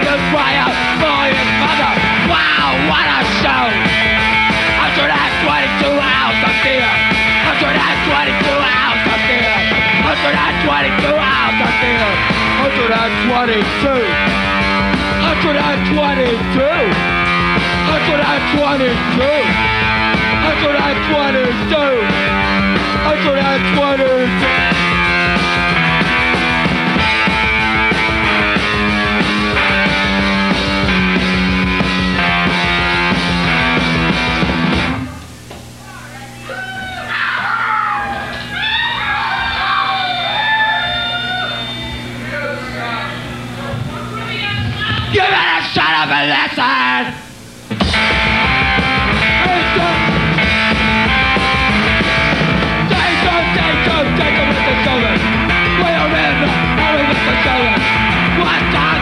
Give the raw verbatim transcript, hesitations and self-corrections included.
to cry out for his mother. Wow, what a show! one hundred twenty-two hours of deer. one hundred twenty-two hours of deer. one hundred twenty-two hours of deer. one hundred twenty-two. one hundred twenty-two. one hundred twenty-two. one hundred twenty-two. one hundred twenty-two. You better shut up and listen! Jacob, Jacob, Jacob with the children. We are in, having with the children. What the